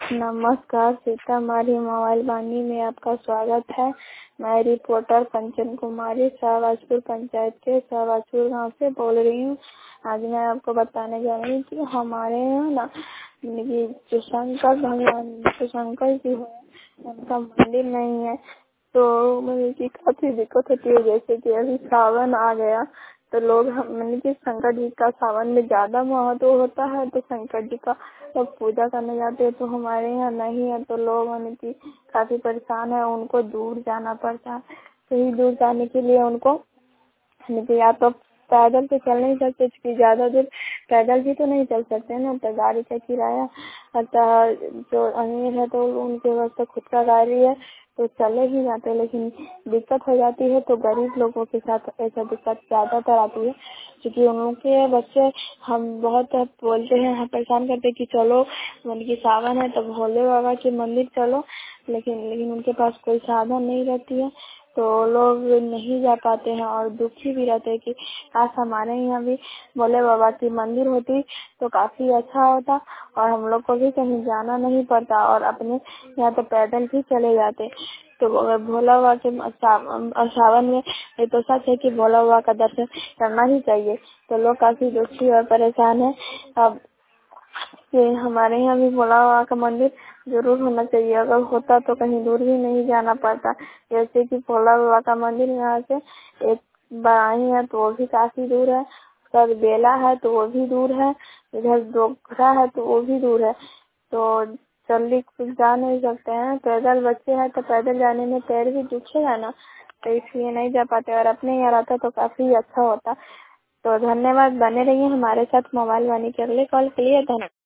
नमस्कार, सीतामढ़ी मोबाइल वाणी में आपका स्वागत है। मैं रिपोर्टर कंचन कुमारी शाहबाजपुर पंचायत के शाहबाजपुर गांव से बोल रही हूँ। आज मैं आपको बताने जा रही हूँ कि हमारे यहाँ ना ये जो शंकर भगवान जो शंकर जी है उनका मंदिर नहीं है, तो मुझे की काफी दिक्कत होती है। जैसे कि अभी सावन आ गया तो लोग मैंने कि शंकर जी का सावन में ज्यादा महत्व होता है, तो शंकर जी का लोग पूजा करने जाते हैं। तो हमारे यहाँ नहीं है, तो लोग मैंने कि काफी परेशान है, उनको दूर जाना पड़ता है। कहीं दूर जाने के लिए उनको या तो पैदल तो चल नहीं सकते, क्योंकि ज्यादा दूर पैदल भी तो नहीं चल सकते ना, तो गाड़ी का किराया अतः जो अमीर है तो उनके पास तो खुद का गाड़ी है तो चले ही जाते, लेकिन दिक्कत हो जाती है। तो गरीब लोगों के साथ ऐसा दिक्कत ज्यादातर आती है, क्योंकि उनके बच्चे हम बहुत बोलते हैं, हम परेशान करते हैं कि चलो मन की सावन है तो भोले बाबा के मंदिर चलो, लेकिन उनके पास कोई साधन नहीं रहती है, तो लोग नहीं जा पाते हैं और दुखी भी रहते हैं कि काश हमारे यहाँ भी भोले बाबा की मंदिर होती तो काफी अच्छा होता और हम लोग को भी कहीं जाना नहीं पड़ता और अपने यहाँ तो पैदल भी चले जाते। तो भोला बाबा के सावन में ये तो सच है कि भोला बाबा का दर्शन करना ही चाहिए। तो लोग काफी दुखी और परेशान है। अब कि हमारे यहाँ भी भोला बाबा का मंदिर जरूर होना चाहिए, अगर होता तो कहीं दूर भी नहीं जाना पड़ता। जैसे कि भोला बाबा का मंदिर यहाँ से एक बराही है तो वो भी काफी दूर है, उधर बेला है तो वो भी दूर है, इधर डोगरा है तो वो भी दूर है, तो जल्दी कुछ जा नहीं सकते हैं। पैदल बच्चे हैं तो पैदल जाने में पैर भी दुखेगा ना, तो इसलिए नहीं जा पाते, और अपने यहाँ रहता तो काफी अच्छा होता। तो धन्यवाद, बने रहिए हमारे साथ मोबाइल वाणी के अगले कॉल के लिए। धन्यवाद।